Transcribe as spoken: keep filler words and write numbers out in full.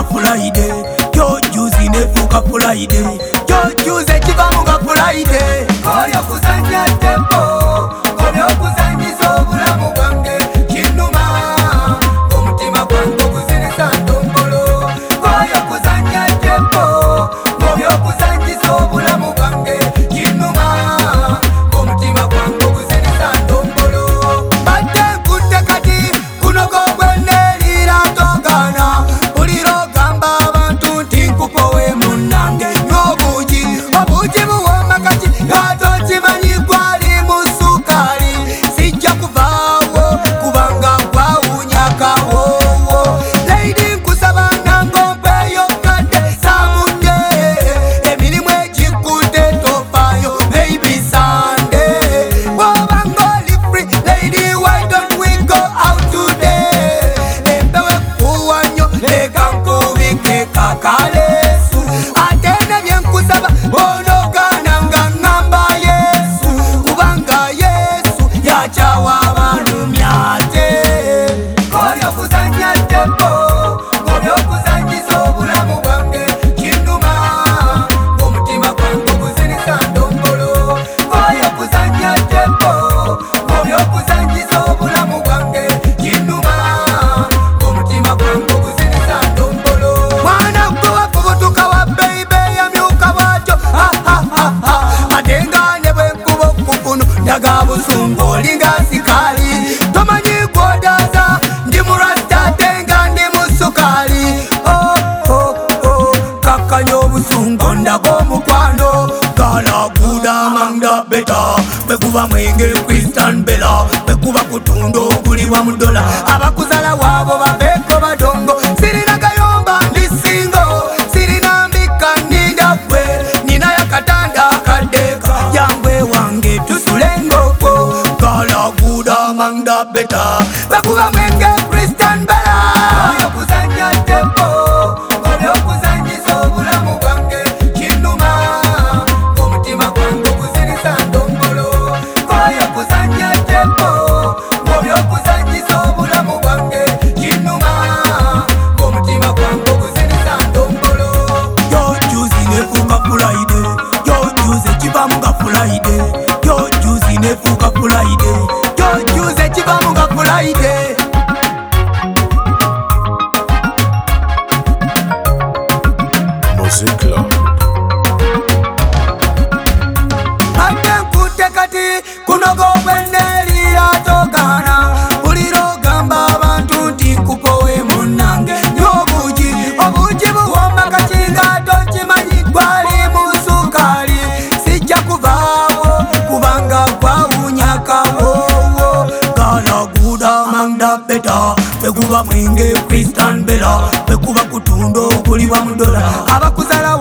Friday. Yo juicy nefuka Friday. Yo juicy chivamuka Friday. Koyo kuzanya tempo, koyo kuzanyiza obulamu bwange kinuma. Omutima gwange guzirisa ndombolo. Koyo kuzanya tempo, koyo kuzanyiza obulamu bwange kinuma. Omutima gwange guzirisa ndombolo. Badde nkutte kati kuno gobwenelira togana. Buliro gamba abantu nti nkupowe munnange n'obuugi. Obuugi buwooma kati ate okimanyi gwali mu sukali. Sijja kuvaawo kubanga gwawunya kawoowo. Lady nkusaba nange ompeeyo kadde saamudde. Emirimu egikutte tofaayo baby Sunday. Bw'obanga oli free lady why don't we go out today? Empewo ekuwa nnyo leka nkubike kakaleesu. Ate ne bye nkusaba onogaana nga ŋŋamba Yesu. Kubanga Yesu yakyawa abalumi ate. Koyo kuzanya tempo, koyo kuzanyiza obulamu bwange kinuma. Omutima gwange guzirisa ndombolo. Koyo kuzanya tempo, koyo kuzanyiza obulamu bwange kinuma. Omutima gwange guzirisa ndombolo. Mwana gwe wafubutuka wa baby yamyuka bwatyo ha ha ha ha. Ate nga ne bwe nkuba okukunu ndaga busungu olinga sikali. Tomanyi gwodaza ndi murasta ate nga ndi mu sukali. Oh oh oh kakkanya obusungu ndaga omukwano. Gala guda amanda beta bwekuba mwenge Christian Bella. Bwekuba kutunda ogulibwa mu dola. Abakuzala waabo babeeko badongo. Sirina gayomba ndi singo. Sirina mbika ninda gwe. Nina yakatanda akadeeka. Yangwe wange tusule ngoko. Gala guda amanda beta bwekuba mwenge Christian Bella. Koyo kuzanya tempo, koyo kuzanyiza obulamu bwange kinuma. Omutima gwange guzirisa ndombolo. Koyo kuzanya tempo, koyo kuzanyiza obulamu bwange kinuma. Omutima gwange guzirisa ndombolo. Yo juicy nefuka Friday. Yo juicy chivamuka Friday. Yo juicy nefuka Friday. Yo juicy chivamuka Friday. Music Lord. Ate nkutte kati kuno gobwenelira togana. Buliro gamba abantu nti nkupowe munnange n'obuugi. Obuugi buwooma kati nga tokimanyi gwali mu sukali. Sijja kuvaawo kubanga gwawunya kawoowo. Gala guda amanda beta bwekuba mwenge Christian Bella. Bwekuba kutunda ogulibwa mu dola. Abakuzala